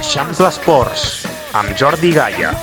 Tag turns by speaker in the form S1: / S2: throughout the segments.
S1: L'Eixample Esports, amb Jordi Gaia.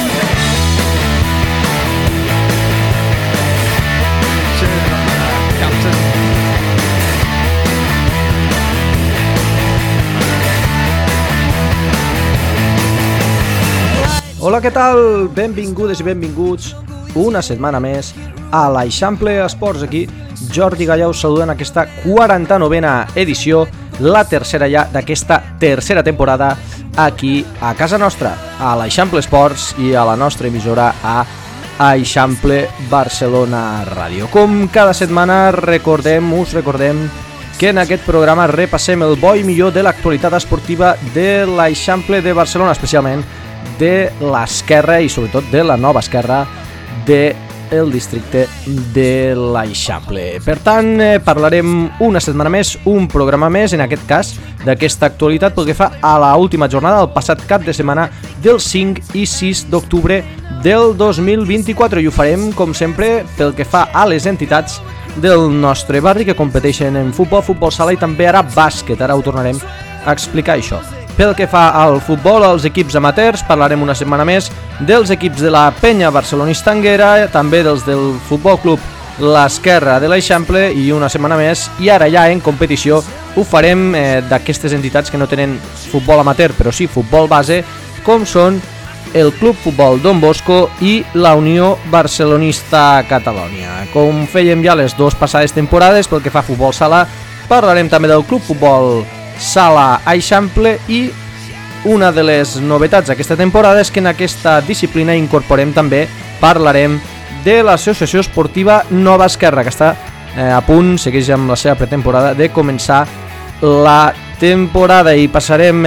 S2: Hola, què tal? Benvingudes i benvinguts una setmana més a l'Eixample Esports. Aquí Jordi Gaia us saluda en aquesta 49a edició, la tercera ja d'aquesta tercera temporada aquí a casa nostra, a l'Eixample Esports i a la nostra emissora a Eixample Barcelona Ràdio. Com cada setmana us recordem que en aquest programa repassem el bo i millor de l'actualitat esportiva de l'Eixample de Barcelona, especialment de l'esquerra i sobretot de la nova esquerra del districte de l'Eixample. Per tant, parlarem una setmana més, un programa més, en aquest cas, d'aquesta actualitat pel que fa a l'última jornada del passat cap de setmana del 5 i 6 d'octubre del 2024 i ho farem, com sempre, pel que fa a les entitats del nostre barri que competeixen en futbol sala i també ara bàsquet. Ara ho tornarem a explicar això. Pel que fa al futbol, als equips amateurs, parlarem una setmana més dels equips de la Penya Barcelonista Anguera, també dels del Futbol Club l'Esquerra de l'Eixample i una setmana més, i ara ja en competició ho farem d'aquestes entitats que no tenen futbol amateur, però sí futbol base, com són el Club Futbol Don Bosco i la Unió Barcelonista Catalònia. Com fèiem ja les dues passades temporades, pel que fa a futbol sala, parlarem també del Club Futbol Sala Eixample i una de les novetats d'aquesta temporada és que en aquesta disciplina incorporem també, parlarem de l'Associació Esportiva Nova Esquerra, que està a punt, segueix amb la seva pretemporada, de començar la temporada i passarem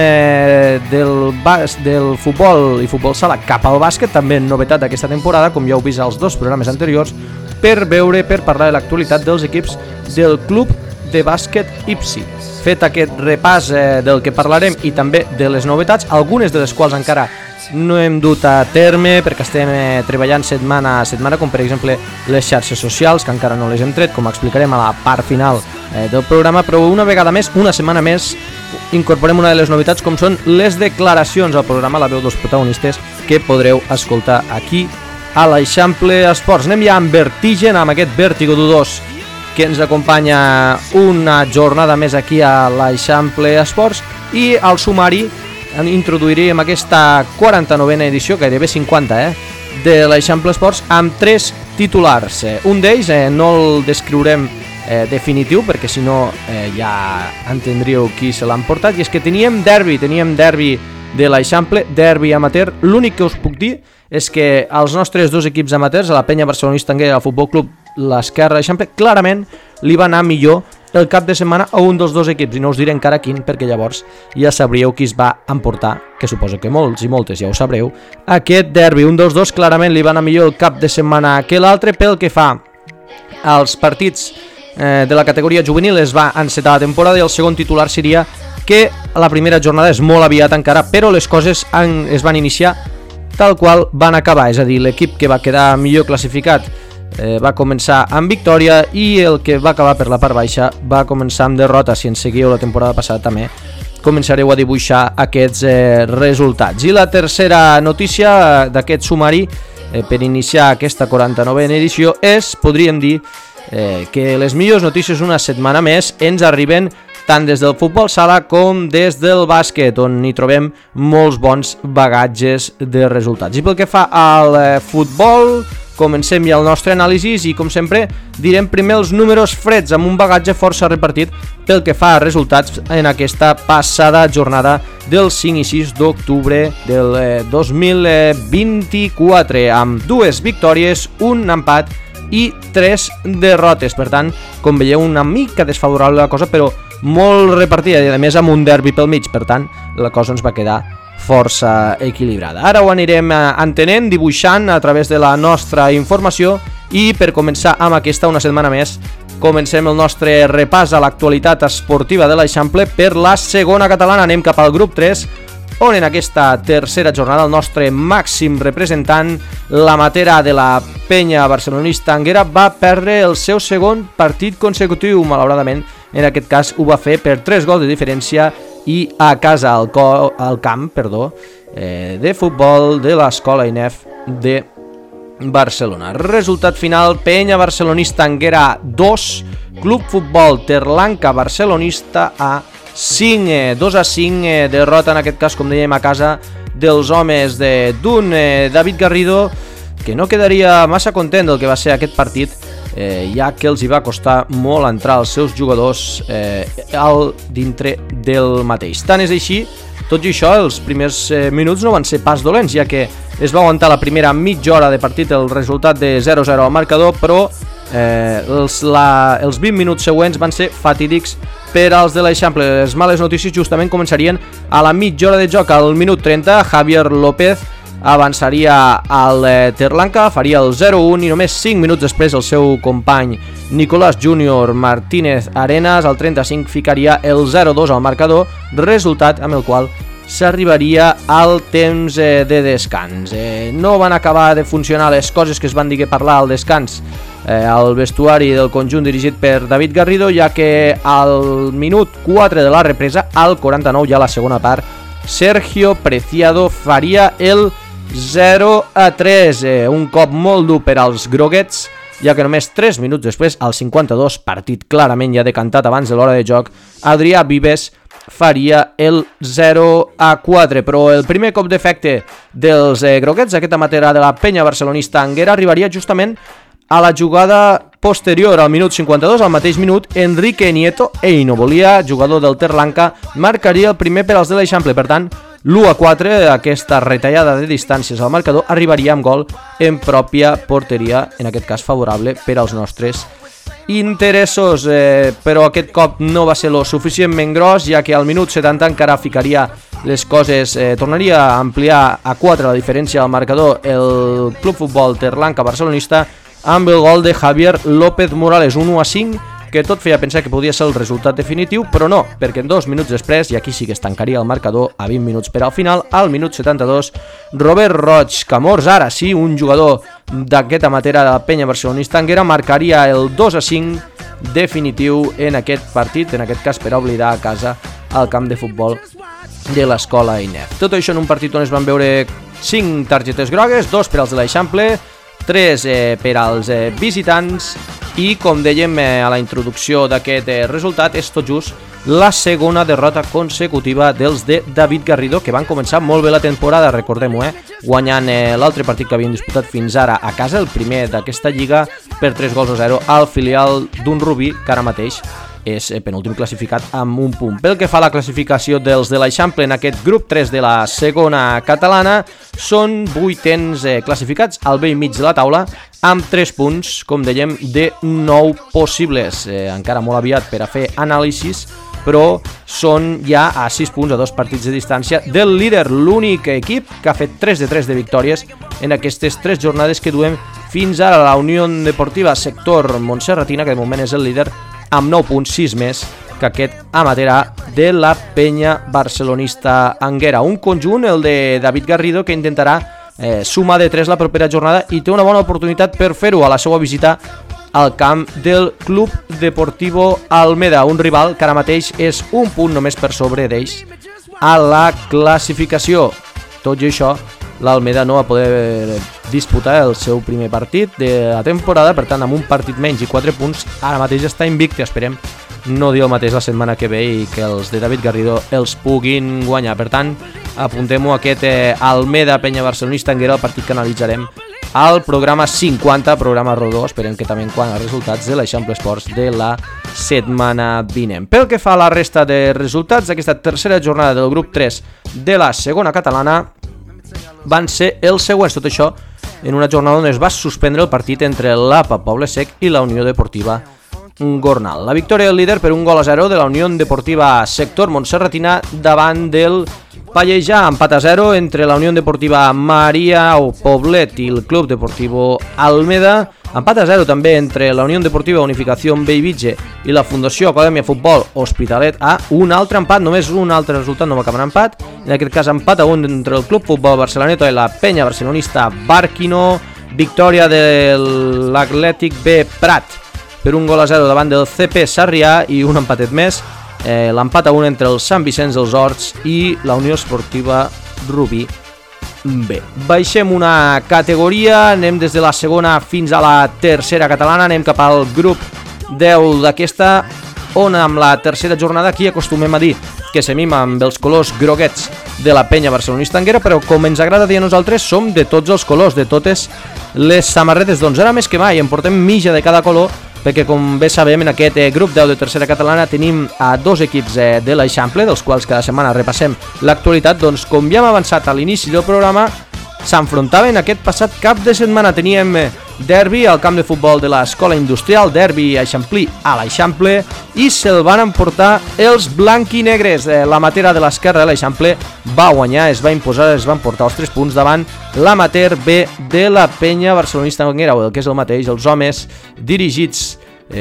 S2: del futbol i futbol sala cap al bàsquet, també novetat d'aquesta temporada, com ja heu vist als dos programes anteriors, per parlar de l'actualitat dels equips del Club de Bàsquet Ipsi. Fet aquest repàs del que parlarem i també de les novetats, algunes de les quals encara no hem dut a terme perquè estem treballant setmana a setmana, com per exemple les xarxes socials, que encara no les hem tret, com explicarem a la part final del programa, però una vegada més, una setmana més, incorporem una de les novetats com són les declaracions al programa, la veu dels protagonistes que podreu escoltar aquí a l'Eixample Esports. Anem ja amb Vertigen, amb aquest Vértigo dudós que ens acompanya una jornada més aquí a l'Eixample Esports, i al sumari introduiríem aquesta 49a edició, gairebé 50, de l'Eixample Esports, amb 3 titulars. Un d'ells no el descriurem definitiu, perquè si no ja entendríeu qui se l'han portat, i és que teníem derbi de l'Eixample, derbi amateur. L'únic que us puc dir és que els nostres dos equips amateurs, a la Penya Barcelonista Anguera i al Futbol Club l'Esquerra d'Eixample, clarament li va anar millor el cap de setmana a un dels dos equips, i no us diré encara quin, perquè llavors ja sabríeu qui es va emportar, que suposo que molts i moltes ja ho sabreu, aquest derbi. Un dels dos clarament li va anar millor el cap de setmana que l'altre. Pel que fa als partits de la categoria juvenil, es va encetar la temporada i el segon titular seria que la primera jornada és molt aviat encara, però les coses es van iniciar tal qual van acabar, és a dir, l'equip que va quedar millor classificat va començar amb victòria i el que va acabar per la part baixa va començar amb derrota. Si ens seguiu la temporada passada també començareu a dibuixar aquests resultats. I la tercera notícia d'aquest sumari per iniciar aquesta 49a edició és, podríem dir, que les millors notícies una setmana més ens arriben tant des del futbol sala com des del bàsquet, on hi trobem molts bons bagatges de resultats. I pel que fa al futbol, comencem ja el nostre anàlisi i, com sempre, direm primer els números freds, amb un bagatge força repartit pel que fa a resultats en aquesta passada jornada del 5 i 6 d'octubre del 2024, amb 2 victòries, un empat i 3 derrotes. Per tant, com veieu, una mica desfavorable la cosa, però molt repartida, i a més amb un derbi pel mig. Per tant, la cosa ens va quedar força equilibrada. Ara ho anirem entenent, dibuixant a través de la nostra informació, i per començar amb aquesta una setmana més, comencem el nostre repàs a l'actualitat esportiva de l'Eixample per la segona catalana. Anem cap al grup 3, on en aquesta tercera jornada el nostre màxim representant, la Matera de la Penya Barcelonista Anguera, va perdre el seu segon partit consecutiu, malauradament. En aquest cas ho va fer per 3 gols de diferència i a casa al camp de futbol de l'Escola INEF de Barcelona. Resultat final: Penya Barcelonista Anguera 2, Club Futbol Terlanca Barcelonista a 5, 2-5, derrota en aquest cas, com dèiem, a casa dels homes d'un David Garrido, que no quedaria massa content del que va ser aquest partit, ja que els hi va costar molt entrar els seus jugadors dintre del mateix. Tant és així, tot i això, els primers minuts no van ser pas dolents, ja que es va aguantar la primera mitja hora de partit el resultat de 0-0 al marcador, però els 20 minuts següents van ser fatídics per als de l'Eixample. Les males notícies justament començarien a la mitja hora de joc. Al minut 30, Javier López avançaria al Terlanca, faria el 0-1 i només 5 minuts després el seu company Nicolás Júnior Martínez Arenas, al 35, ficaria el 0-2 al marcador, resultat amb el qual s'arribaria al temps de descans. No van acabar de funcionar les coses que es van dir que parlar al descans al vestuari del conjunt dirigit per David Garrido, ja que al minut 4 de la represa, al 49, ja la segona part, Sergio Preciado faria el 0-3, un cop molt dur per als groguets, ja que només 3 minuts després, al 52, partit clarament ja decantat abans de l'hora de joc, Adrià Vives faria el 0-4, però el primer cop d'efecte dels groguets, aquest amateur de la Penya Barcelonista Anguera, arribaria justament a la jugada posterior, al minut 52, al mateix minut, Enrique Nieto Einobolia, jugador del Terlanca, marcaria el primer per als de l'Eixample. Per tant, l'1-4, aquesta retallada de distàncies al marcador, arribaria amb gol en pròpia porteria, en aquest cas favorable per als nostres interessos, però aquest cop no va ser lo suficientment gros, ja que al minut 70 encara ficaria les coses, tornaria a ampliar a 4 la diferència al marcador el Club Futbol Terlanca Barcelonista, amb el gol de Javier López Morales, 1-5, que tot feia pensar que podia ser el resultat definitiu, però no, perquè en 2 minuts després, i aquí sí que es tancaria el marcador a 20 minuts per al final, al minut 72, Robert Roig Camors, ara sí, un jugador d'aquesta matèria de la Penya Barcelonista Anguera, marcaria el 2-5 definitiu en aquest partit, en aquest cas per oblidar a casa al camp de futbol de l'Escola INEF. Tot això en un partit on es van veure 5 targetes grogues, 2 per als de l'Eixample, 3 per als visitants, i com dèiem a la introducció d'aquest resultat, és tot just la segona derrota consecutiva dels de David Garrido, que van començar molt bé la temporada, recordem-ho, guanyant l'altre partit que havien disputat fins ara a casa, el primer d'aquesta lliga, per 3-0 al filial d'un Rubí, que ara mateix és penúltim classificat amb un punt. Pel que fa a la classificació dels de l'Eixample en aquest grup 3 de la segona catalana, són 8ens classificats al vell mig de la taula amb 3 punts, com dèiem, de 9 possibles. Encara molt aviat per a fer anàlisis, però són ja a 6 punts, a 2 partits de distància del líder, l'únic equip que ha fet 3 de 3 de victòries en aquestes 3 jornades que duem fins ara. La Unió Deportiva Sector Montserratina, que de moment és el líder, amb 9 punts, 6 més que aquest amateur de la Penya Barcelonista Anguera. Un conjunt, el de David Garrido, que intentarà sumar de 3 la propera jornada i té una bona oportunitat per fer-ho a la seva visita al camp del Club Deportivo Almeda, un rival que ara mateix és un punt només per sobre d'ells a la classificació. Tot i això, l'Almeda no va poder disputar el seu primer partit de la temporada, per tant, amb un partit menys i 4 punts, ara mateix està invicte. Esperem no dir el mateix la setmana que ve i que els de David Garrido els puguin guanyar. Per tant, apuntem-ho, aquest Almeda Penya Barcelonista Anguera, el partit que analitzarem al programa 50, programa rodó, esperem que també quant als resultats de l'Eixample Esports de la setmana vinent. Pel que fa a la resta de resultats d'aquesta tercera jornada del grup 3 de la segona catalana, van ser els següents. Tot això en una jornada on es va suspendre el partit entre l'APA Poble Sec i la Unió Deportiva Gornal. La victòria del líder per 1-0 de la Unió Deportiva Sector Montserratina davant del Pallejà, empat a 0 entre la Unió Deportiva Maria o Poblet i el Club Deportivo Almeda, empat a 0 també entre la Unió Deportiva Unificació Bellvitge i la Fundació Acadèmia Futbol Hospitalet A, un altre empat, només un altre resultat, no va acabar en empat, en aquest cas empat a 1 entre el Club Futbol Barceloneta i la Penya Barcelonista Barquino, victòria de l'Atlètic B Prat per 1-0 davant del CP Sarrià i un empatet més l'empat a 1 entre el Sant Vicenç dels Horts i la Unió Esportiva Rubí B. Baixem una categoria, anem des de la segona fins a la tercera catalana, anem cap al grup 10 d'aquesta, on amb la tercera jornada aquí acostumem a dir que semim amb els colors groguets de la penya barcelonista Anguera, però com ens agrada dir a nosaltres, som de tots els colors, de totes les samarretes, doncs ara més que mai en portem mitja de cada color, perquè com bé sabem en aquest grup 10 de tercera catalana tenim a dos equips de l'Eixample, dels quals cada setmana repassem l'actualitat. Doncs com ja hem avançat a l'inici del programa, s'enfrontaven aquest passat cap de setmana, teníem derbi al camp de futbol de l'Escola Industrial, derbi eixamplí a l'Eixample, i se'l van emportar els blanquinegres. La matera de l'esquerra de l'Eixample va guanyar, es va imposar, es van portar els 3 punts davant l'amater B de la penya barcelonista Anguera, o el que és el mateix, els homes dirigits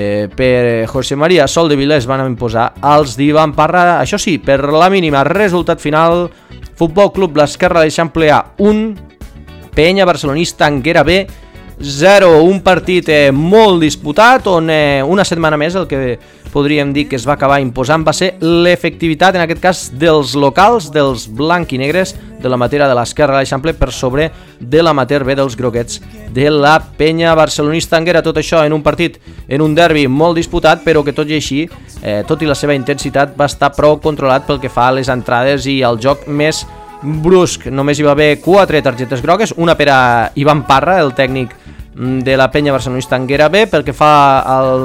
S2: per José María Soldevila es van imposar als d'Ivan Parra, això sí, per la mínima. Resultat final: Futbol Club l'Esquerra de l'Eixample A 1, penya barcelonista Anguera B 0, un partit molt disputat, on una setmana més el que podríem dir que es va acabar imposant va ser l'efectivitat, en aquest cas dels locals, dels blanquinegres, de la matera de l'Esquerra de l'Eixample per sobre de l'amater B dels groguets de la penya barcelonista Anguera. Tot això en un partit, en un derbi molt disputat, però que tot i així, tot i la seva intensitat, va estar prou controlat pel que fa a les entrades i al joc més brusc. Només hi va haver 4 targetes grogues, una per a Ivan Parra, el tècnic de la penya barcelonista Anguera B, pel que fa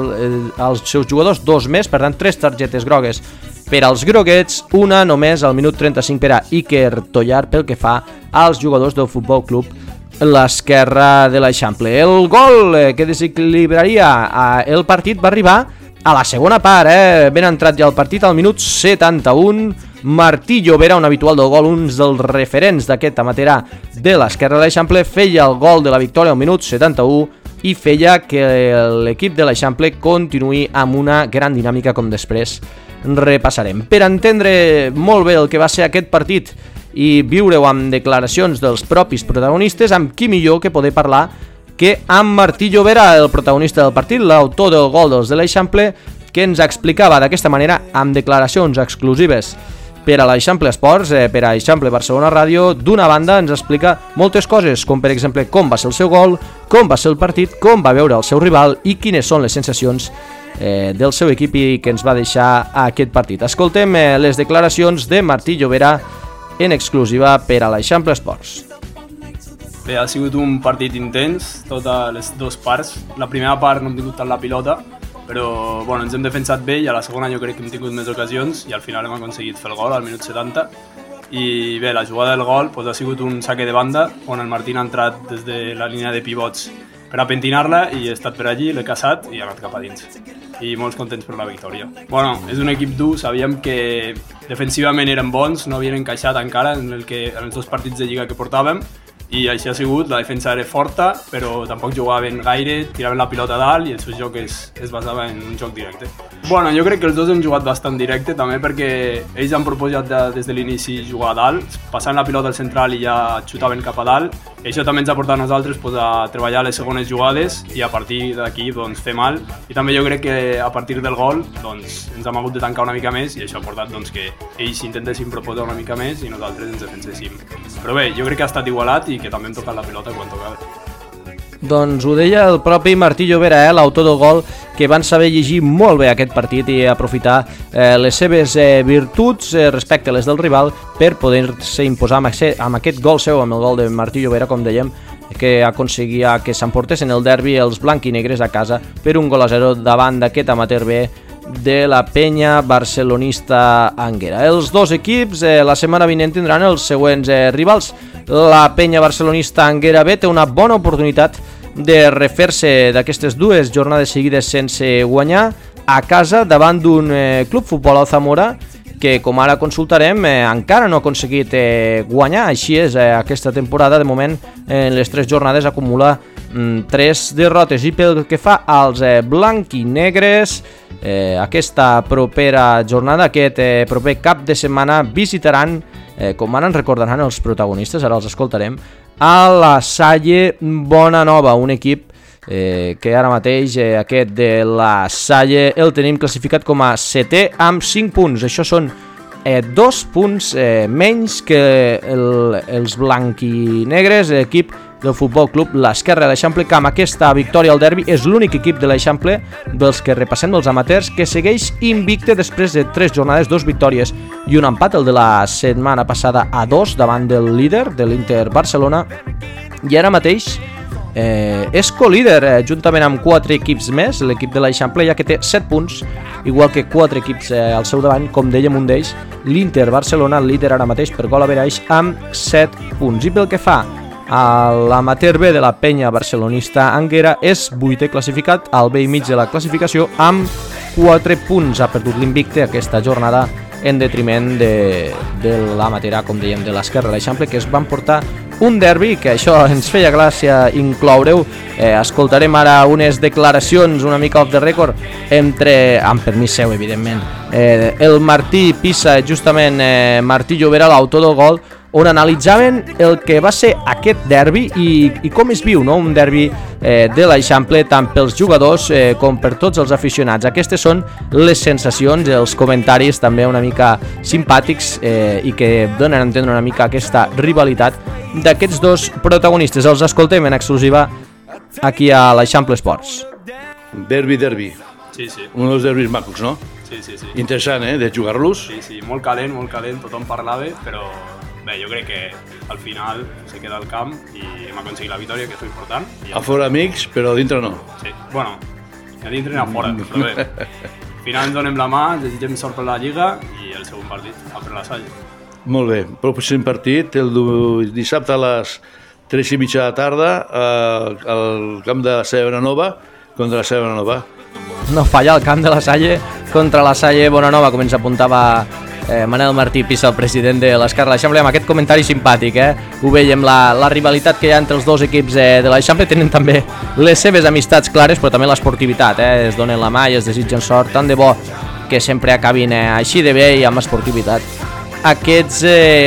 S2: als seus jugadors, 2 més, per tant 3 targetes grogues per als groguets, una només al minut 35 per a Iker Tollar pel que fa als jugadors del Futbol Club l'Esquerra de l'Eixample. El gol que desequilibraria el partit va arribar a la segona part, ben entrat ja el partit al minut 71. Martí Llobera, un habitual del gol, un dels referents d'aquest amaterà de l'Esquerra de l'Eixample, feia el gol de la victòria al minut 71 i feia que l'equip de l'Eixample continuï amb una gran dinàmica, com després repassarem. Per entendre molt bé el que va ser aquest partit i viure-ho amb declaracions dels propis protagonistes, amb qui millor que poder parlar que amb Martí Llobera, el protagonista del partit, l'autor del gol dels de l'Eixample, que ens explicava d'aquesta manera, amb declaracions exclusives per a l'Eixample Esports, per a Eixample Barcelona Ràdio. D'una banda ens explica moltes coses, com per exemple com va ser el seu gol, com va ser el partit, com va veure el seu rival i quines són les sensacions del seu equip i que ens va deixar aquest partit. Escoltem les declaracions de Martí Llobera en exclusiva per a l'Eixample Esports.
S3: Bé, ha sigut un partit intens, totes les dues parts. La primera part no hem tingut tant la pilota, però bueno, ens hem defensat bé i a la segona jo crec que hem tingut més ocasions i al final hem aconseguit fer el gol al minut 70. I bé, la jugada del gol ha sigut un saque de banda on el Martín ha entrat des de la línia de pivots per a pentinar-la i he estat per allí, l'he caçat i ha anat cap a dins. I molts contents per la victòria. Bueno, és un equip dur, sabíem que defensivament eren bons, no havien encaixat encara en els 2 partits de lliga que portàvem, i així ha sigut. La defensa era forta, però tampoc jugaven gaire, tiraven la pilota a dalt i el seu joc es basava en un joc directe. Bueno, jo crec que els dos hem jugat bastant directe, també perquè ells han proposat des de l'inici jugar a dalt, passant la pilota al central i ja xutaven cap a dalt, i això també ens ha portat a nosaltres a treballar les segones jugades i a partir d'aquí fer mal. I també jo crec que a partir del gol ens hem hagut de tancar una mica més i això ha portat que ells intentessin proposar una mica més i nosaltres ens defenséssim. Però bé, jo crec que ha estat igualat i que també hem tocat la pilota quan tocava.
S2: Doncs ho deia el propi Martí Llobera, l'autor del gol, que van saber llegir molt bé aquest partit i aprofitar les seves virtuts respecte a les del rival per poder-se imposar amb aquest gol seu, amb el gol de Martí Llobera, com dèiem, que aconseguia que s'emportessin el derbi els blanquinegres a casa per 1-0 davant d'aquest amateur B de la penya barcelonista Anguera. Els dos equips la setmana vinent tindran els següents rivals. La penya barcelonista Anguera B té una bona oportunitat de refer-se d'aquestes 2 jornades seguides sense guanyar a casa davant d'un Club Futbol Alzamora que, com ara consultarem, encara no ha aconseguit guanyar. Així és, aquesta temporada de moment en les 3 jornades acumula 3 derrotes. I pel que fa als blanquinegres, aquesta propera jornada, aquest proper cap de setmana, visitaran, com ara ens recordaran els protagonistes, ara els escoltarem, a la Salle Bonanova, un equip que ara mateix aquest de la Salle el tenim classificat com a 7è amb 5 punts. Això són 2 punts menys que els blanquinegres, l'equip del Futbol Club l'Esquerra de l'Eixample, que amb aquesta victòria al derbi és l'únic equip de l'Eixample dels que repassem dels amateurs que segueix invicte després de 3 jornades, 2 victòries i un empat, el de la setmana passada a 2 davant del líder de l'Inter Barcelona, i ara mateix és co-líder juntament amb 4 equips més, l'equip de l'Eixample, ja que té 7 punts, igual que 4 equips al seu davant, com dèiem un d'ells, l'Inter Barcelona, líder ara mateix per gol average amb 7 punts. I pel que fa a l'amateur B de la penya barcelonista Anguera, és 8è classificat, al vell mig de la classificació, amb 4 punts. Ha perdut l'invicte aquesta jornada en detriment de l'amateur, com dèiem, de l'Esquerra de l'Eixample, que es van portar un derbi, que això ens feia gràcia incloure-ho. Escoltarem ara unes declaracions una mica off the record entre, amb permís seu evidentment, el Martí Pisa, justament Martí Llobera, l'autor del gol, on analitzaven el que va ser aquest derbi i com es viu, no? Un derbi de l'Eixample tant pels jugadors com per tots els aficionats. Aquestes són les sensacions, els comentaris també una mica simpàtics i que donen a entendre una mica aquesta rivalitat d'aquests dos protagonistes. Els escoltem en exclusiva aquí a l'Eixample Esports.
S4: Derbi.
S3: Sí, sí.
S4: Un dels derbis macos, no?
S3: Sí.
S4: Interessant, de jugar-los.
S3: Sí, molt calent, tothom parlava, però bé, jo crec que al final se queda al camp i hem aconseguit la victòria, que és important.
S4: A fora amics, però a dintre no.
S3: Sí, bueno, a dintre ni a fora, però bé. Al final ens donem la mà, ens desitgem sort per la Lliga i el segon partit, per la Salle.
S4: Molt bé, pròxim partit, el dissabte a les 3:30 de la tarda, al camp de la Salle Bonanova, contra la Salle Bonanova.
S2: No falla el camp de la Salle contra la Salle Bonanova, com ens apuntava Manel Martí Pisa, el president de l'Esquerra de l'Eixample, amb aquest comentari simpàtic. Ho veiem, la rivalitat que hi ha entre els dos equips de l'Eixample. Tenen també les seves amistats clares, però també l'esportivitat. Es donen la mà i es desitgen sort. Tant de bo que sempre acabin així de bé i amb esportivitat aquests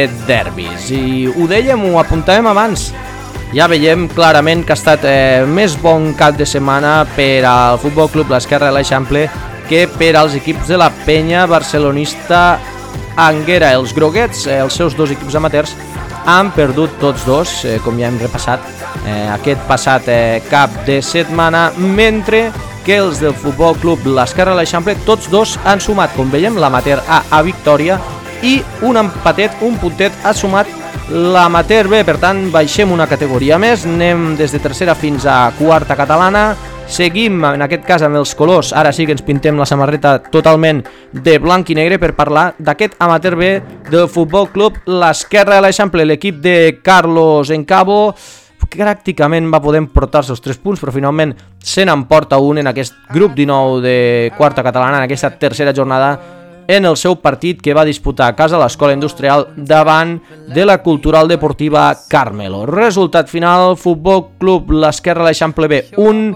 S2: derbis. I ho dèiem, ho apuntàvem abans, ja veiem clarament que ha estat més bon cap de setmana per al Futbol Club l'Esquerra de l'Eixample que per als equips de la penya barcelonista Anguera. Els groguets, els seus dos equips amateurs, han perdut tots dos, com ja hem repassat aquest passat cap de setmana, mentre que els del Futbol Club l'Esquerra de l'Eixample tots dos han sumat, com veiem, l'amateur A victòria i un empatet, un puntet ha sumat l'amateur B. Per tant, baixem una categoria més, anem des de tercera fins a quarta catalana. Seguim, en aquest cas, amb els colors. Ara sí que ens pintem la samarreta totalment de blanc i negre per parlar d'aquest amateur B del Futbol Club l'Esquerra de l'Eixample. L'equip de Carlos Encabo pràcticament va poder portar-se els 3 punts, però finalment se n'emporta un en aquest grup 19 de quarta catalana, en aquesta tercera jornada, en el seu partit que va disputar a casa l'Escola Industrial davant de la Cultural Deportiva Carmelo. Resultat final: Futbol Club l'Esquerra de l'Eixample B 1,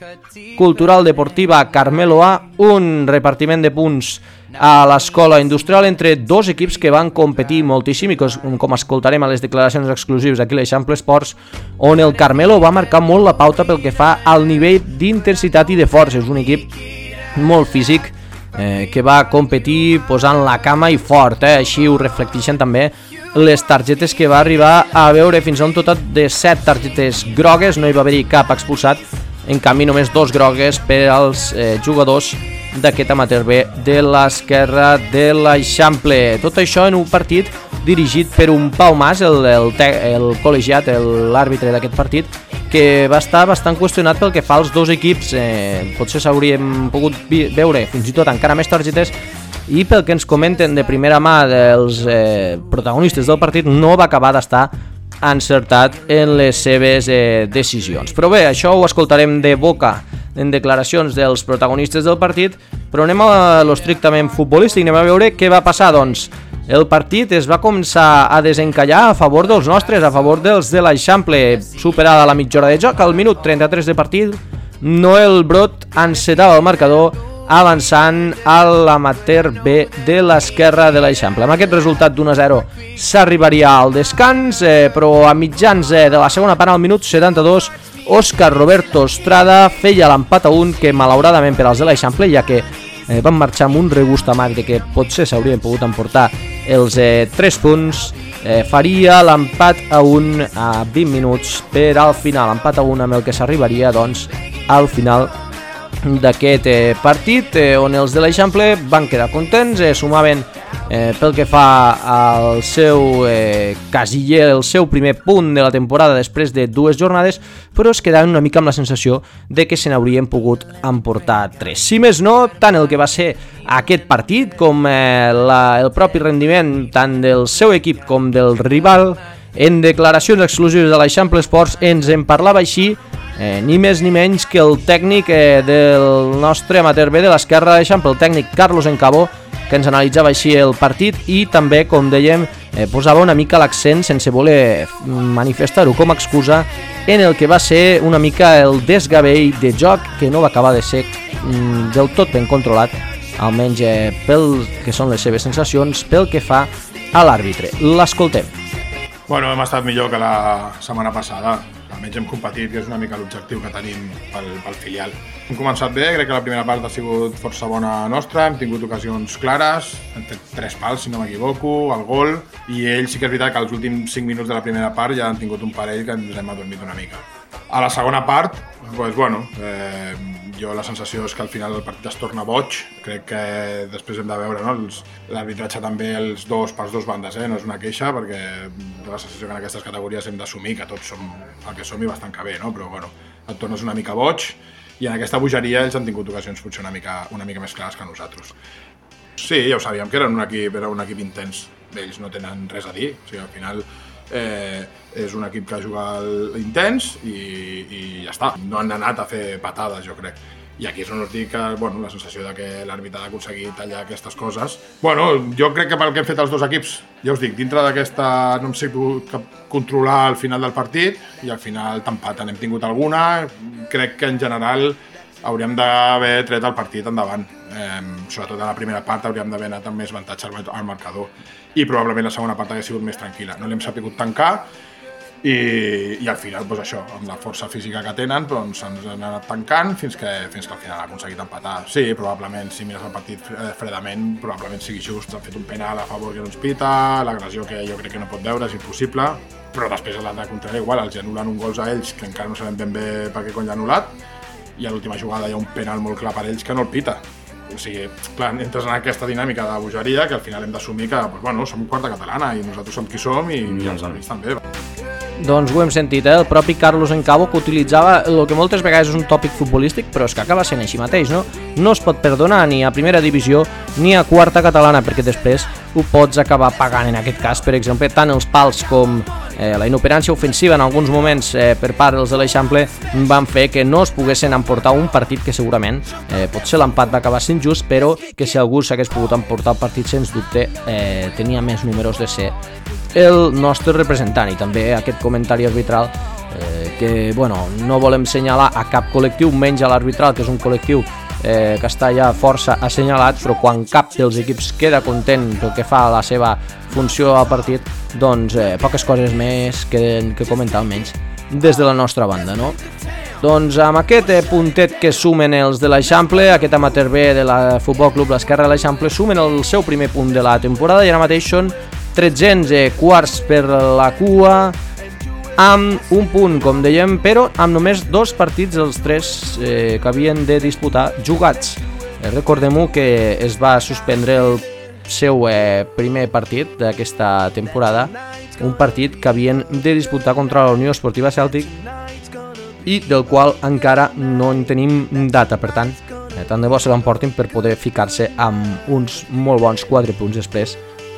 S2: Cultural Deportiva Carmelo A 1. Repartiment de punts a l'Escola Industrial entre dos equips que van competir moltíssim i com escoltarem a les declaracions exclusives aquí a l'Eixample Esports, on el Carmelo va marcar molt la pauta pel que fa al nivell d'intensitat i de força. És un equip molt físic que va competir posant la cama i fort, així ho reflecteixen també les targetes que va arribar a veure, fins a un total de 7 targetes grogues, no hi va haver-hi cap expulsat, en canvi només 2 grogues per als jugadors d'aquest amateur B de l'Esquerra de l'Eixample. Tot això en un partit dirigit per un Pau Mas, el col·legiat, l'àrbitre d'aquest partit, que va estar bastant qüestionat pel que fa als dos equips. Potser s'hauríem pogut veure fins i tot encara més targetes, i pel que ens comenten de primera mà dels protagonistes del partit, no va acabar d'estar encertat en les seves decisions. Però bé, això ho escoltarem de boca en declaracions dels protagonistes del partit, però anem a l'estrictament futbolístic, anem a veure què va passar. Doncs el partit es va començar a desencallar a favor dels nostres, a favor dels de l'Eixample. Superada la mitja hora de joc, al minut 33 de partit, Noel Brot encetava el marcador, avançant a l'amateur B de l'Esquerra de l'Eixample. Amb aquest resultat d'1-0 s'arribaria al descans, però a mitjans de la segona part, al minut 72, Òscar Roberto Estrada feia l'empat a 1 que malauradament per als de l'Eixample, ja que van marxar amb un regust amarg de que potser s'haurien pogut emportar els 3 punts, faria l'empat a 1 a 20 minuts per al final, empat a 1 amb el que s'arribaria doncs al final d'aquest partit, on els de l'Eixample van quedar contents, sumaven pel que fa al seu casiller, el seu primer punt de la temporada després de 2 jornades, però es quedaven una mica amb la sensació de que se n'haurien pogut emportar 3. Si més no, tant el que va ser aquest partit com el propi rendiment tant del seu equip com del rival, en declaracions exclusives de l'Eixample Esports ens en parlava així ni més ni menys que el tècnic del nostre amateur B de l'Esquerra d'Eixample, el tècnic Carlos Encabo, que ens analitzava així el partit i també, com dèiem, posava una mica l'accent, sense voler manifestar-ho com a excusa, en el que va ser una mica el desgavell de joc que no va acabar de ser del tot ben controlat, almenys pel que són les seves sensacions, pel que fa a l'àrbitre. L'escoltem.
S5: Bueno, hem estat millor que la setmana passada. Almenys hem competit, que és una mica l'objectiu que tenim pel filial. Hem començat bé, crec que la primera part ha sigut força bona nostra, hem tingut ocasions clares, hem fet 3 pals, si no m'equivoco, el gol, i ells sí que és veritat que als últims 5 minuts de la primera part ja han tingut un parell que ens hem adormit una mica. A la segona part, doncs, bueno, jo la sensació és que al final el partit es torna boig. Crec que després hem de veure, no? L'arbitratge també pels dos bandes, no és una queixa, perquè la sensació que en aquestes categories hem d'assumir que tots som el que som i bastant que bé, no? Però bueno, et tornes una mica boig i en aquesta bogeria ells han tingut ocasions potser una mica més clares que nosaltres. Sí, ja ho sabíem, que era un equip intens. Ells no tenen res a dir, o sigui, al final és un equip que juga intens i ja està. No han anat a fer patades, jo crec. I aquí és on us dic que, bueno, la sensació de que l'àrbitre ha aconseguit tallar aquestes coses. Bueno, jo crec que pel que hem fet els dos equips, ja us dic, dintre d'aquesta no hem sabut controlar al final del partit i al final t'empaten. Hem tingut alguna, crec que en general hauríem d'haver tret el partit endavant. Sobretot a la primera part hauríem d'haver anat amb més avantatge al marcador i probablement la segona part hauria sigut més tranquil·la. No l'hem sabut tancar i al final, doncs això, amb la força física que tenen, doncs ens han anat tancant fins que al final ha aconseguit empatar. Sí, probablement, si mires el partit fredament, probablement sigui just. Han fet un penal a favor que no ens pita, l'agressió que jo crec que no pot veure, és impossible, però després a l'altre contrari igual, els anul·len un gols a ells que encara no sabem ben bé per què cony l'ha anul·lat, i a l'última jugada hi ha un penal molt clar per ells que no el pita. O sigui, clar, entres en aquesta dinàmica de bogeria que al final hem d'assumir que, doncs, bueno, som quarta catalana i nosaltres som qui som i els àrbits també.
S2: Doncs ho hem sentit, el propi Carlos Encabo, que utilitzava el que moltes vegades és un tòpic futbolístic, però és que acaba sent així mateix, no? No es pot perdonar ni a primera divisió ni a quarta catalana, perquè després ho pots acabar pagant. En aquest cas, per exemple, tant els pals com la inoperància ofensiva en alguns moments per part dels de l'Eixample van fer que no es poguessin emportar un partit que segurament potser l'empat va acabar sent just, però que si algú s'hagués pogut emportar el partit sens dubte tenia més números de ser el nostre representant. I també aquest comentari arbitral que, bueno, no volem assenyalar a cap col·lectiu, menys a l'arbitral, que és un col·lectiu que està ja força assenyalat, però quan cap dels equips queda content pel que fa a la seva funció al partit, doncs poques coses més que comentar, almenys des de la nostra banda, no? Doncs amb aquest puntet que sumen els de l'Eixample, aquest amateur B de la Futbol Club l'Esquerra de l'Eixample, sumen el seu primer punt de la temporada i ara mateix són 13 quarts per la cua, amb un punt, com dèiem, però amb només 2 partits dels 3 que havien de disputar jugats. Recordem-ho que es va suspendre el seu primer partit d'aquesta temporada, un partit que havien de disputar contra la Unió Esportiva Cèltic i del qual encara no en tenim data, per tant de bo se l'emportin per poder ficar-se amb uns molt bons 4 punts després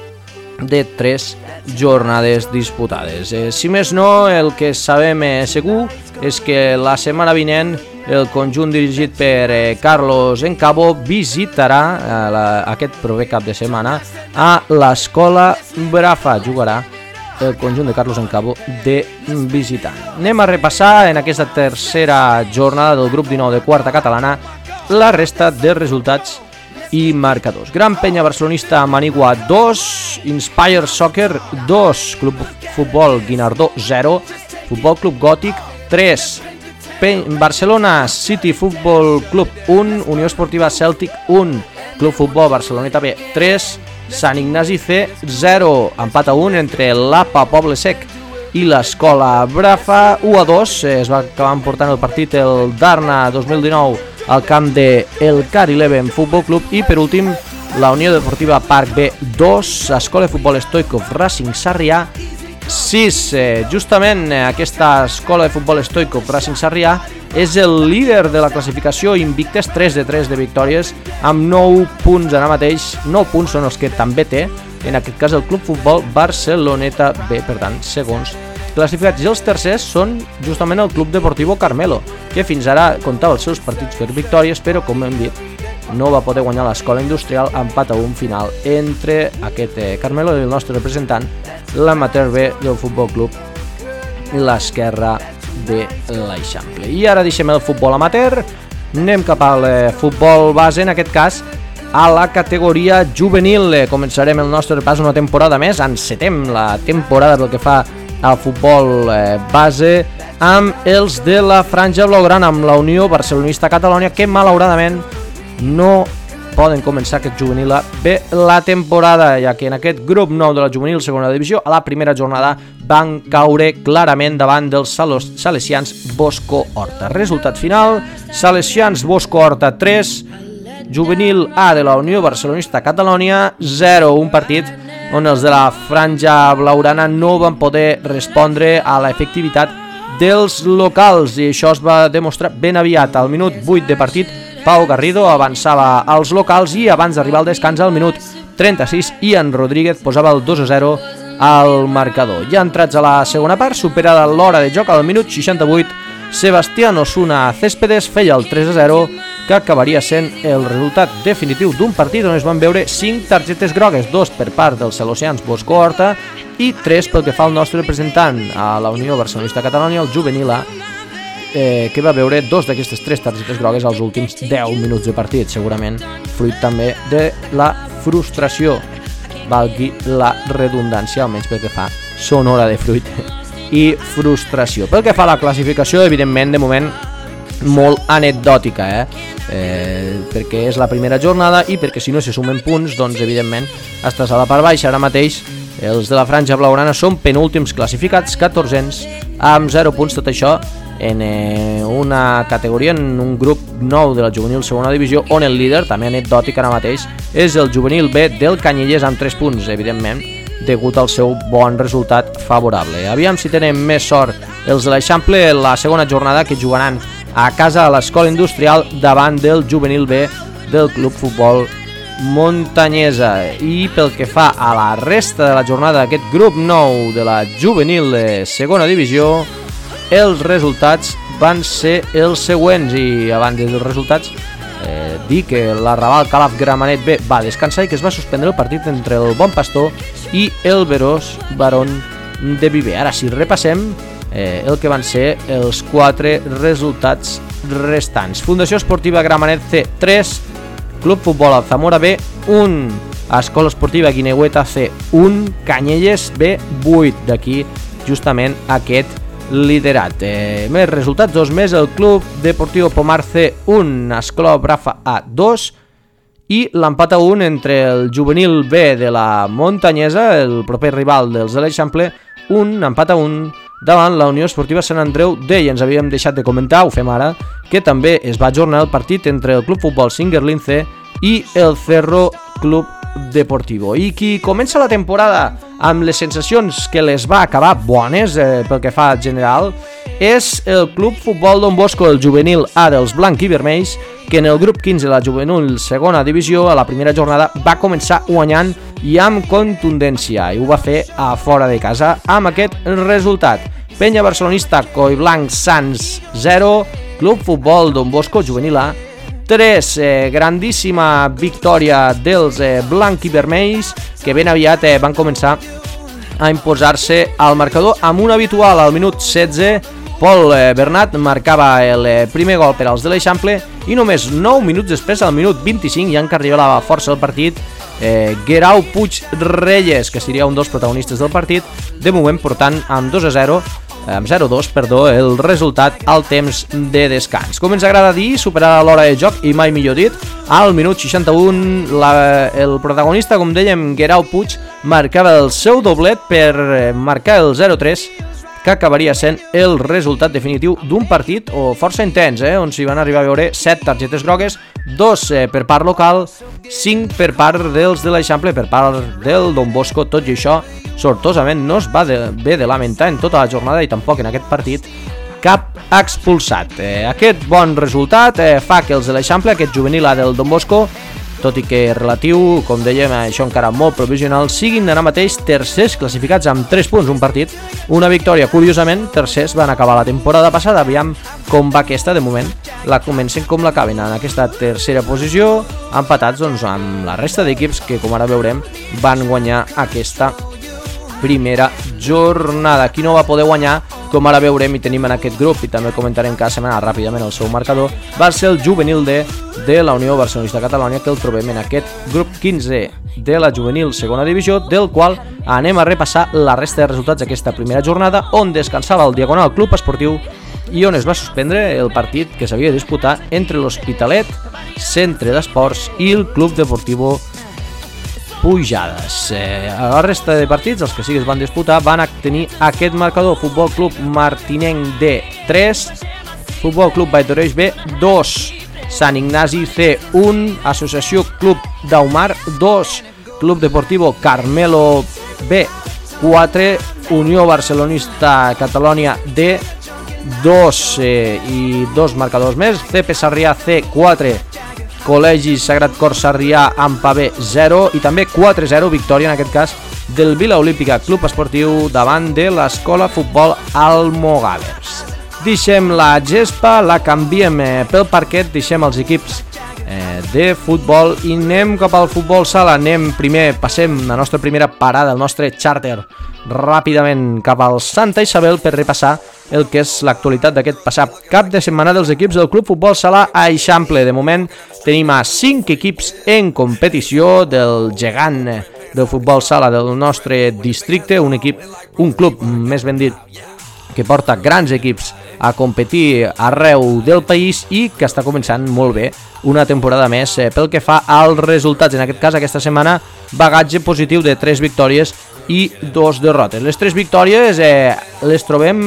S2: de 3 jornades disputades. Si més no, el que sabem segur és que la setmana vinent el conjunt dirigit per Carlos Encabo visitarà aquest proper cap de setmana a l'Escola Brafa. Jugarà el conjunt de Carlos Encabo de visitant. Anem a repassar en aquesta tercera jornada del grup 19 de quarta catalana la resta de resultats i marcadors. Gran Penya Barcelonista Manigua 2, Inspire Soccer 2, Club Futbol Guinardó 0, Futbol Club Gòtic 3, Barcelona City Futbol Club 1, Unió Esportiva Cèltic 1, Club Futbol Barceloneta B 3, Sant Ignasi C 0, empat a 1 entre l'APA Poble Sec i l'Escola Brafa. 1-2 es va acabar emportant el partit el Darna 2019 al camp de El Carileven Futbol Club. I per últim la Unió Deportiva Parc B 2, Escola de Futbol Stoikov Racing Sarrià 6. Justament aquesta Escola de Futbol Stoikov Racing Sarrià és el líder de la classificació, invictes 3-3 de victòries amb 9 punts ara mateix. 9 punts són els que també té en aquest cas el Club Futbol Barceloneta B, per tant segons classificats. I els tercers són justament el Club Deportivo Carmelo, que fins ara comptava els seus partits per victòries, però com hem dit no va poder guanyar l'Escola Industrial, empat a 1 final entre aquest Carmelo i el nostre representant, l'Amateur B del Futbol Club l'Esquerra de l'Eixample. I ara deixem el futbol amateur, anem cap al futbol base, en aquest cas a la categoria juvenil. Començarem el nostre repàs una temporada més, encetem la temporada pel que fa al futbol base amb els de la Franja Blaugrana, amb la Unió Barcelonista Catalònia, que malauradament no poden començar aquest juvenil bé la temporada, ja que en aquest grup 9 de la juvenil segona divisió a la primera jornada van caure clarament davant dels salesians Bosco Horta. Resultat final: Salesians Bosco Horta 3, juvenil A de la Unió Barcelonista Catalònia 0, un partit on els de la Franja Blaugrana no van poder respondre a l'efectivitat dels locals, i això es va demostrar ben aviat. Al minut 8 de partit, Pau Garrido avançava als locals i abans d'arribar al descans al minut 36 Ian Rodríguez posava el 2-0 al marcador. Ja entrats a la segona part, superada l'hora de joc, al minut 68 Sebastián Osuna Céspedes feia el 3-0, que acabaria sent el resultat definitiu d'un partit on es van veure 5 targetes grogues, 2 per part dels salesians Bosco Horta i 3 pel que fa al nostre representant a la Unió Barcelonista Catalònia, el juvenil A, que va veure 2 d'aquestes 3 targetes grogues als últims 10 minuts de partit, segurament fruit també de la frustració, valgui la redundància, almenys pel que fa sonora de fruit i frustració. Pel que fa a la classificació, evidentment, de moment molt anecdòtica, perquè és la primera jornada i perquè si no se sumen punts, doncs evidentment estàs a la part baixa. Ara mateix els de la Franja Blaugrana són penúltims classificats, 14ens amb 0 punts, tot això en una categoria, en un grup 9 de la juvenil segona divisió, on el líder, també anecdòtic ara mateix, és el juvenil B del Canyelles amb 3 punts, evidentment degut al seu bon resultat favorable. Aviam si tenen més sort els de l'Eixample en la segona jornada, que jugaran a casa a l'Escola Industrial davant del juvenil B del Club Futbol Montanyesa. I pel que fa a la resta de la jornada d'aquest grup 9 de la juvenil segona divisió, els resultats van ser els següents. I abans dels resultats dir que la Raval Calaf Gramenet B va descansar i que es va suspendre el partit entre el Bon Pastor i el Verós Barón de Viver. Ara sí, repassem el que van ser els 4 resultats restants. Fundació Esportiva Gramenet C 3, Club Futbol Alzamora B 1, Escola Esportiva Guineueta C 1, Canyelles B 8, d'aquí justament aquest liderat. Més resultats, 2 més, el Club Deportivo Pomar C 1, Escola Brafa A 2 i l'empat a 1 entre el juvenil B de la Montanyesa, el proper rival dels de l'Eixample, un empat a 1 davant la Unió Esportiva Sant Andreu D. I ens havíem deixat de comentar, ho fem ara, que també es va ajornar el partit entre el Club Futbol Singuerlín C i el Cerro Club Deportivo. I qui comença la temporada amb les sensacions que les va acabar bones pel que fa al general és el Club Futbol Don Bosco, el juvenil A dels blanc i vermells, que en el grup 15 de la juvenil segona divisió a la primera jornada va començar guanyant i amb contundència, i ho va fer a fora de casa amb aquest resultat: Penya Barcelonista Collblanc Sants 0, Club Futbol Don Bosco juvenil A 3. Grandíssima victòria dels blanc i vermells, que ben aviat van començar a imposar-se al marcador amb un habitual. Al minut 16 Pol Bernat marcava el primer gol per als de l'Eixample i només 9 minuts després, al minut 25, ja encarrilava força el partit, Guerau Puig Reyes, que seria un dels protagonistes del partit, de moment portant amb 2-0 amb 0-2, el resultat al temps de descans. Com ens agrada dir, superar l'hora de joc, i mai millor dit, al minut 61 el protagonista, com dèiem, Guerau Puig, marcava el seu doblet per marcar el 0-3, que acabaria sent el resultat definitiu d'un partit força intens, on s'hi van arribar a veure 7 targetes grogues, 2 per part local, 5 per part dels de l'Eixample, per part del Don Bosco. Tot i això, sortosament no es va bé de lamentar en tota la jornada i tampoc en aquest partit cap expulsat. Aquest bon resultat fa que els de l'Eixample, aquest juvenil A del Don Bosco, tot i que relatiu, com dèiem, això encara molt provisional, siguin ara mateix tercers classificats amb 3 punts, un partit, una victòria. Curiosament, tercers van acabar la temporada passada, aviam com va aquesta, de moment la comencen com l'acaben, en aquesta tercera posició, empatats amb la resta d'equips que, com ara veurem, van guanyar aquesta primera jornada. Qui no va poder guanyar, com ara veurem i tenim en aquest grup, i també comentarem cada setmana ràpidament el seu marcador, va ser el juvenil D de la Unió Barcelonista Catalònia, que el trobem en aquest grup 15 de la juvenil segona divisió, del qual anem a repassar la resta de resultats d'aquesta primera jornada, on descansava el Diagonal Club Esportiu i on es va suspendre el partit que s'havia de disputar entre l'Hospitalet, Centre d'Esports, i el Club Deportivo Pujades. A la resta de partits, els que sí que es van disputar, van tenir aquest marcador: Futbol Club Martinenc D 3, Futbol Club Valldoreig B 2, Sant Ignasi C 1, Associació Club Daumar 2, Club Deportivo Carmelo B 4, Unió Barcelonista Catalònia D 2 i 2 marcadors més, CP Sarrià C 4, Col·legi Sagrat Cor Sarrià amb Pavé 0, i també 4-0 victòria en aquest cas del Vila Olímpica Club Esportiu davant de l'Escola Futbol Almogàvers. Deixem la gespa, la canviem pel parquet, deixem els equips de futbol i anem cap al futbol sala. Passem la nostra primera parada, el nostre xàrter, ràpidament cap al Santa Isabel per repassar el que és l'actualitat d'aquest passat cap de setmana dels equips del Club Futbol Sala Eixample. De moment tenim a 5 equips en competició del gegant del futbol sala del nostre districte, un club més ben dit, que porta grans equips a competir arreu del país i que està començant molt bé una temporada més pel que fa als resultats. En aquest cas, aquesta setmana, bagatge positiu de 3 victòries i 2 derrotes. Les 3 victòries les trobem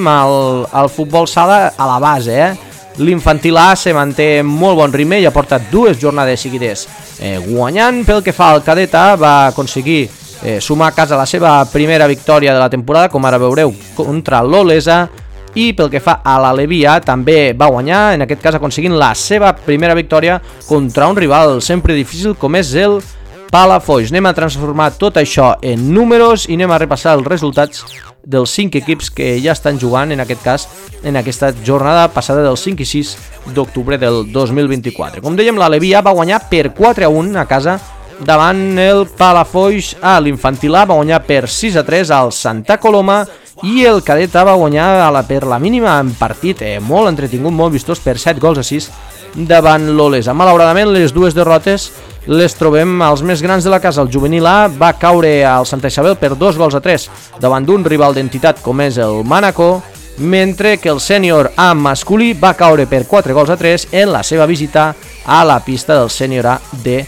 S2: al futbol sala a la base. L'infantil A se manté molt bon ritme i ha portat 2 jornades seguides guanyant. Pel que fa al cadet A, va aconseguir sumar a casa la seva primera victòria de la temporada, com ara veureu, contra l'Olesa. I pel que fa a l'Aleví A, també va guanyar, en aquest cas aconseguint la seva primera victòria contra un rival sempre difícil com és el Palafolls. Anem a transformar tot això en números i anem a repassar els resultats dels 5 equips que ja estan jugant, en aquest cas, en aquesta jornada passada del 5 i 6 d'octubre del 2024. Com dèiem, l'Aleví A va guanyar per 4-1 a casa davant el Palafolls A. L'Infantil A va guanyar per 6-3 al Santa Coloma i el cadet A va guanyar per la mínima en partit molt entretingut, molt vistós, per 7-6 davant l'Olesa. Malauradament, les 2 derrotes les trobem als més grans de la casa. El juvenil A va caure al Santa Isabel per 2-3 davant d'un rival d'entitat com és el Mànaco, mentre que el sènior A masculí va caure per 4-3 en la seva visita a la pista del sènior A de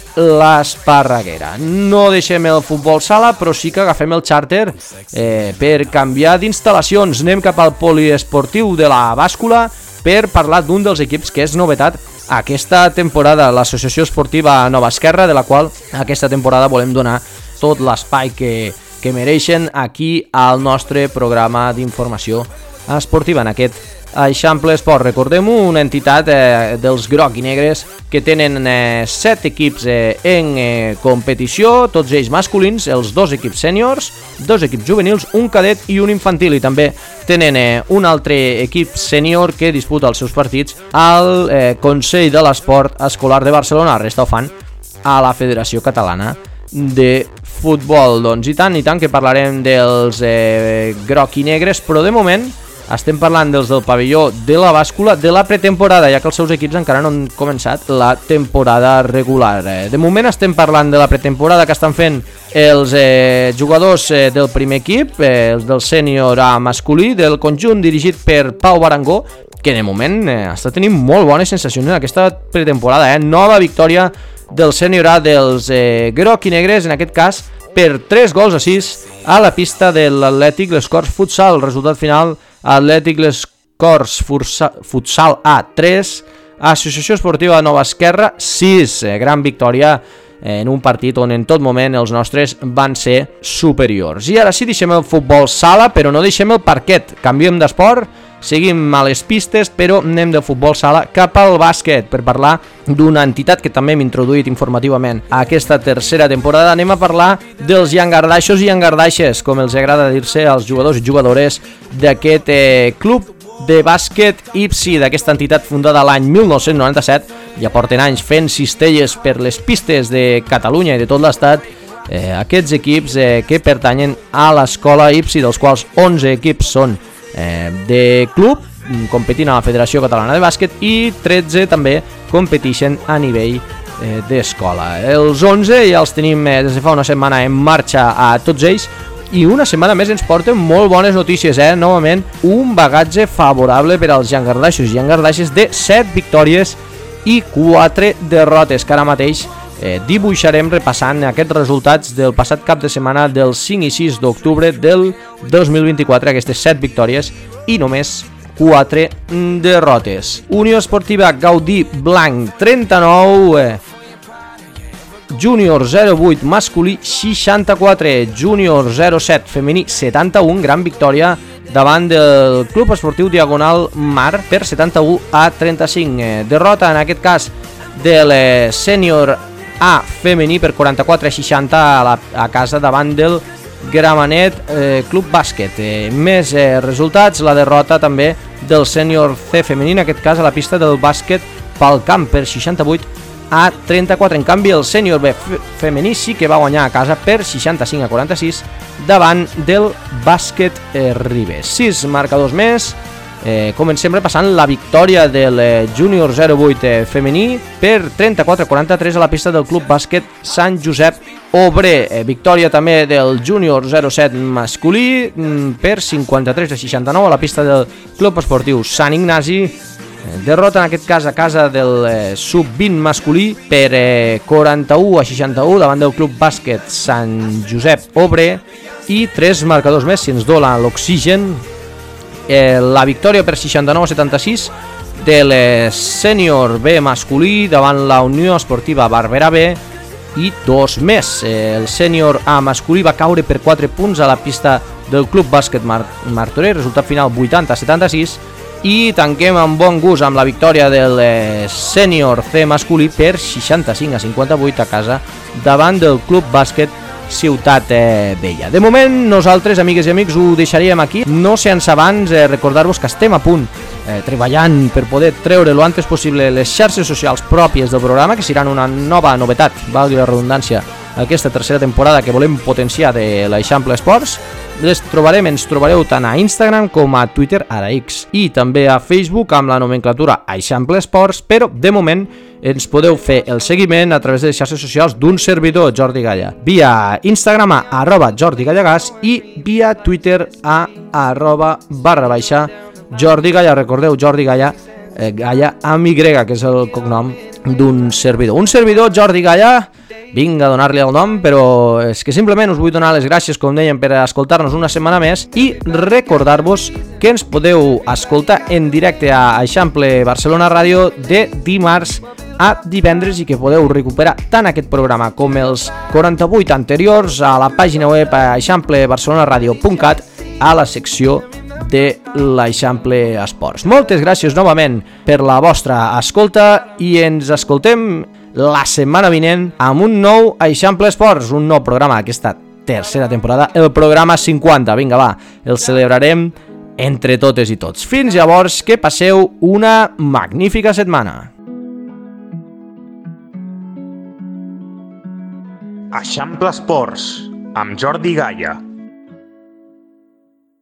S2: l'Esparreguera. No deixem el futbol sala, però sí que agafem el xàrter per canviar d'instal·lacions. Anem cap al poliesportiu de la Bàscula per parlar d'un dels equips que és novetat aquesta temporada, l'Associació Esportiva Nova Esquerra, de la qual aquesta temporada volem donar tot l'espai que mereixen aquí al nostre programa d'informació esportiva en aquest Eixample Esport. Recordem-ho, una entitat dels groc i negres que tenen 7 equips en competició, tots ells masculins, els 2 equips sèniors, 2 equips juvenils, un cadet i un infantil, i també tenen un altre equip sènior que disputa els seus partits al Consell de l'Esport Escolar de Barcelona. La resta ho fan a la Federació Catalana de Futbol. Doncs i tant que parlarem dels groc i negres, però de moment estem parlant dels del pavelló de la Bàscula, de la pretemporada, ja que els seus equips encara no han començat la temporada regular. De moment estem parlant de la pretemporada que estan fent els jugadors del primer equip, els del sènior A masculí, del conjunt dirigit per Pau Barangó, que de moment està tenint molt bones sensacions en aquesta pretemporada. Nova victòria del sènior A dels groc i negres, en aquest cas per 3 gols a 6 a la pista de l'Atlètic Les Corts Futsal. Resultat final: Atlètic Les Corts Futsal A 3, Associació Esportiva Nova Esquerra 6. Gran victòria en un partit on en tot moment els nostres van ser superiors. I ara sí, deixem el futbol sala, però no deixem el parquet. Canviem d'esport, seguim a les pistes, però anem del futbol sala cap al bàsquet per parlar d'una entitat que també hem introduït informativament a aquesta tercera temporada. Anem a parlar dels llangardaixos i llangardaixes, com els agrada dir-se als jugadors i jugadores d'aquest club de bàsquet IPSI, d'aquesta entitat fundada l'any 1997. Ja porten anys fent cistelles per les pistes de Catalunya i de tot l'estat, aquests equips que pertanyen a l'escola IPSI, dels quals 11 equips són de club, competint a la Federació Catalana de Bàsquet, i 13 també competeixen a nivell d'escola. Els 11 ja els tenim des de fa una setmana en marxa a tots ells, i una setmana més ens porten molt bones notícies. Novament, un bagatge favorable per als llangardaixos i llangardaixes de 7 victòries i 4 derrotes, que ara mateix dibuixarem repassant aquests resultats del passat cap de setmana del 5 i 6 d'octubre del 2024, aquestes 7 victòries i només 4 derrotes. Unió Esportiva Gaudí Blanc 39, Júnior 08 masculí 64, Júnior 07 femení 71, gran victòria davant del Club Esportiu Diagonal Mar per 71-35. Derrota en aquest cas del sènior A femení per 44-60 a casa davant del Gramenet Club Bàsquet. Més resultats, la derrota també del sènior C femení, en aquest cas a la pista del bàsquet pel camp per 68-34. En canvi, el sènior B femení sí que va guanyar a casa per 65-46 davant del bàsquet Ribes. 6 marcadors més. Comencem repassant la victòria del Júnior 08 femení per 34-43 a la pista del Club Bàsquet Sant Josep Obrer. Victòria també del Júnior 07 masculí per 53-69 a la pista del Club Esportiu Sant Ignasi. Derrota en aquest cas a casa del sub-20 masculí per 41-61 davant del Club Bàsquet Sant Josep Obrer. I 3 marcadors més si ens dona l'oxigen. La victòria per 69-76 del sènior B masculí davant la Unió Esportiva Barberà B, i 2 més. El sènior A masculí va caure per 4 punts a la pista del Club Bàsquet Martorell, resultat final 80-76, i tanquem amb bon gust amb la victòria del sènior C masculí per 65-58 a casa davant del Club Bàsquet Ciutat Vella. De moment, nosaltres, amigues i amics, ho deixaríem aquí. No sense abans recordar-vos que estem a punt treballant per poder treure lo antes possible les xarxes socials pròpies del programa, que seran una nova novetat, valgui la redundància, aquesta tercera temporada que volem potenciar de l'Eixample Esports. Ens trobareu tant a Instagram com a Twitter, ara X, i també a Facebook amb la nomenclatura Eixample Esports, però de moment ens podeu fer el seguiment a través de les xarxes socials d'un servidor, Jordi Galla, via Instagram a @JordiGallagas i via Twitter a @_Jordi Galla. Recordeu, Jordi Galla, Galla amb Y, que és el cognom d'un servidor. Un servidor, Jordi Galla, vinc a donar-li el nom, però és que simplement us vull donar les gràcies, com dèiem, per escoltar-nos una setmana més i recordar-vos que ens podeu escoltar en directe a Eixample Barcelona Ràdio de dimarts a divendres, i que podeu recuperar tant aquest programa com els 48 anteriors a la pàgina web eixamplebarcelonaradio.cat a la secció de l'Eixample Esports. Moltes gràcies novament per la vostra escolta i ens escoltem la setmana vinent amb un nou Eixample Esports, un nou programa d'aquesta tercera temporada, el programa 50. Vinga, va, el celebrarem entre totes i tots. Fins llavors, que passeu una magnífica setmana.
S1: Eixample Esports, amb Jordi Galla.